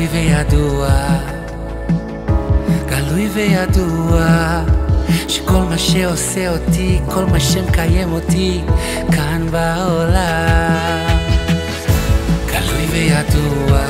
וידוע, גלוי וידוע, שכל מה שעושה אותי, כל מה שמקיים אותי כאן בעולם. גלוי וידוע,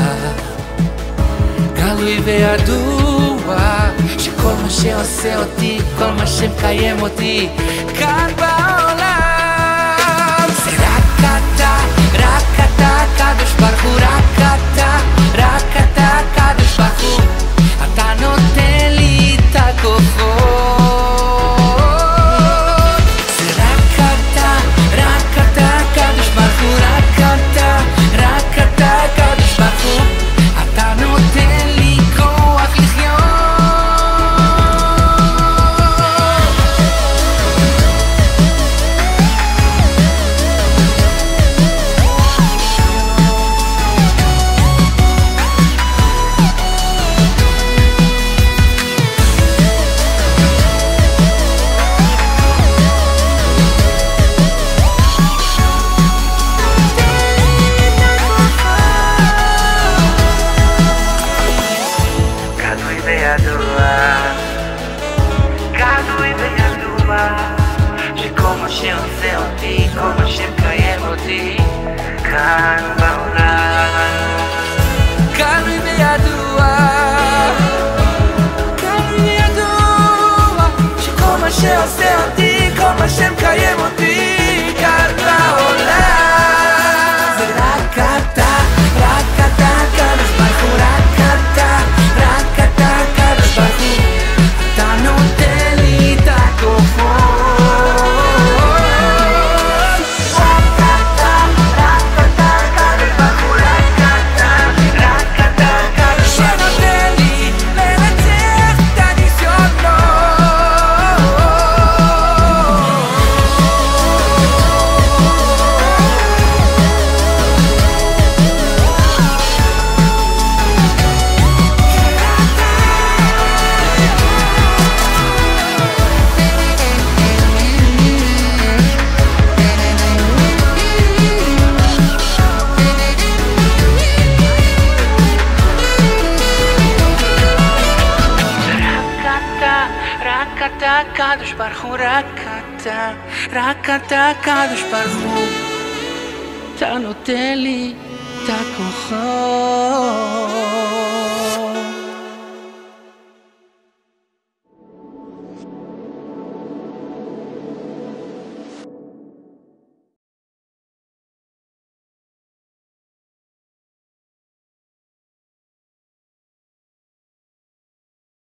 גלוי וידוע, שכל מה שעושה אותי, כל מה שמקיים אותי כאן בעולם. זה רק אתה, קדוש ברוך הוא, רק אתה, קדוש ברוך הוא, אתה נותן לי את הכוחות. זה רק אתה, קדוש ברוך הוא, רק אתה, קדוש ברוך הוא, אתה נותן לי כוח לחיות. גלוי וידוע, שכל מה שעושה אותי, כל מה שמקיים אותי כאן בעולם. גלוי וידוע, שכל מה שעושה אותי, כל מה שמקיים אותי כאן בעולם. זה רק אתה, קדוש ברוך הוא, רק אתה, קדוש ברוך הוא, אתה נותן לי את הכוחות. קדוש ברוך הוא, רק אתה, קדוש ברוך הוא, אתה נותן לי את הכוחות.